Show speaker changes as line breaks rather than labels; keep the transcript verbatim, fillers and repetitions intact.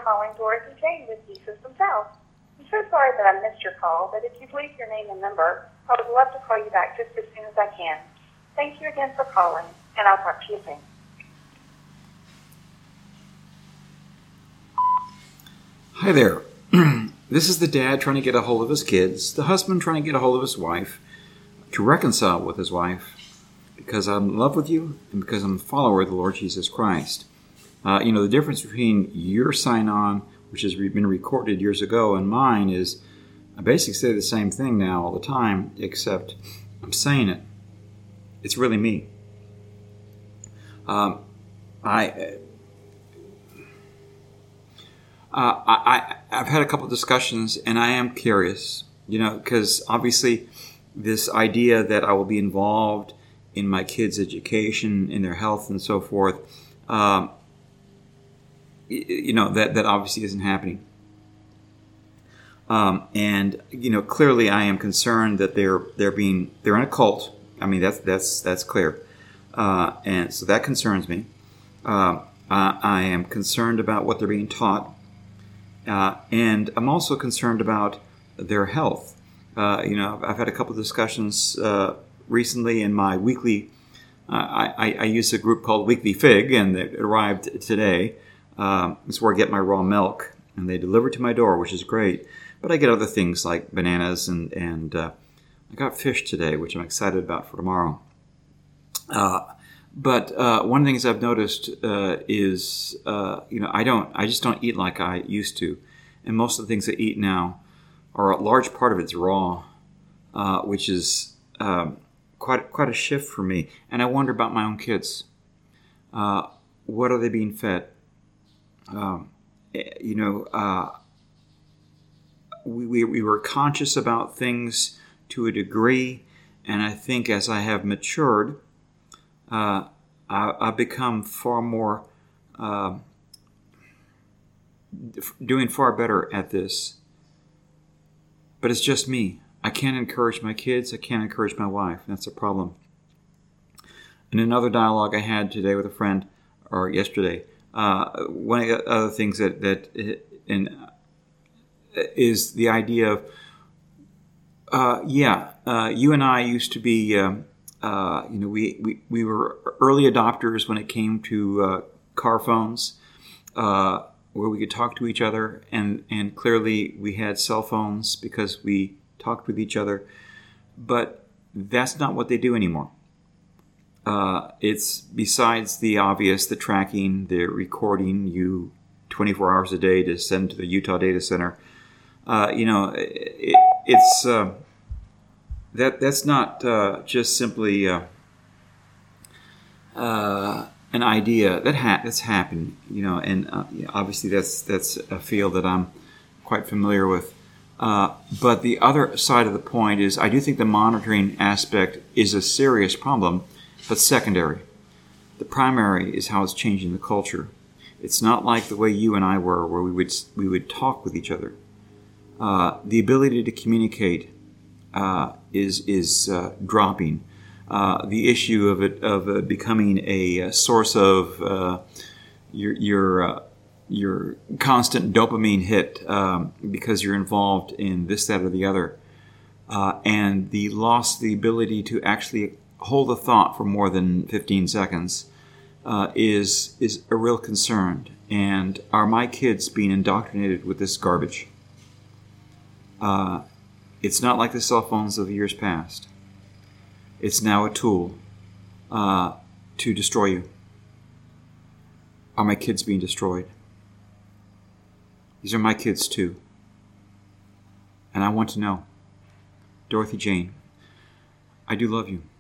calling Dorothy Jane with T-Systems House. I'm so sorry that I missed your call, but if you'd leave your name and number, I would love to call you back just as soon as I can. Thank you again for calling, and I'll talk to you soon.
Hi there. This is the dad trying to get a hold of his kids, the husband trying to get a hold of his wife, to reconcile with his wife, because I'm in love with you and because I'm a follower of the Lord Jesus Christ. Uh, you know, the difference between your sign-on, which has been recorded years ago, and mine is I basically say the same thing now all the time, except I'm saying it. It's really me. Um, I... Uh, I, I, I've had a couple of discussions, and I am curious, you know, because obviously this idea that I will be involved in my kids' education, in their health, and so forth, um, you know, that, that obviously isn't happening. Um, and, you know, clearly I am concerned that they're they're being, they're in a cult. I mean, that's that's that's clear. Uh, and so that concerns me. Uh, I, I am concerned about what they're being taught. Uh, and I'm also concerned about their health. Uh, you know, I've had a couple of discussions uh, recently in my weekly, uh, I, I use a group called Weekly Fig, and it arrived today. Um, it's where I get my raw milk, and they deliver to my door, which is great. But I get other things like bananas, and, and uh, I got fish today, which I'm excited about for tomorrow. Uh, but uh, one of the things I've noticed uh, is, uh, you know, I don't, I just don't eat like I used to. And most of the things I eat now, or a large part of it's raw, uh, which is um, quite quite a shift for me. And I wonder about my own kids. Uh, what are they being fed? Um, you know, uh, we, we we were conscious about things to a degree, and I think as I have matured, uh, I, I've become far more. Uh, doing far better at this. But it's just me. I can't encourage my kids. I can't encourage my wife. That's a problem. In another dialogue I had today with a friend, or yesterday, uh, one of the other things that, that in, is the idea of, uh, yeah, uh, you and I used to be, um, uh, you know, we, we, we were early adopters when it came to uh, car phones, uh, where we could talk to each other, and, and clearly we had cell phones because we talked with each other, but that's not what they do anymore. Uh, it's besides the obvious, the tracking, the recording you twenty-four hours a day to send to the Utah data center. Uh, you know, it, it's uh, that that's not uh, just simply uh, uh, an idea that ha- that's happened, you know, and uh, obviously that's that's a field that I'm quite familiar with. Uh, but the other side of the point is, I do think the monitoring aspect is a serious problem, but secondary. The primary is how it's changing the culture. It's not like the way you and I were, where we would we would talk with each other. Uh, the ability to communicate uh, is is uh, dropping. Uh, the issue of it of uh, becoming a, a source of uh, your your uh, your constant dopamine hit um, because you're involved in this, that, or the other, uh, and the loss of the ability to actually hold a thought for more than fifteen seconds uh, is is a real concern. And are my kids being indoctrinated with this garbage? Uh, it's not like the cell phones of years past. It's now a tool uh, to destroy you. Are my kids being destroyed? These are my kids too. And I want to know. Dorothy Jane, I do love you.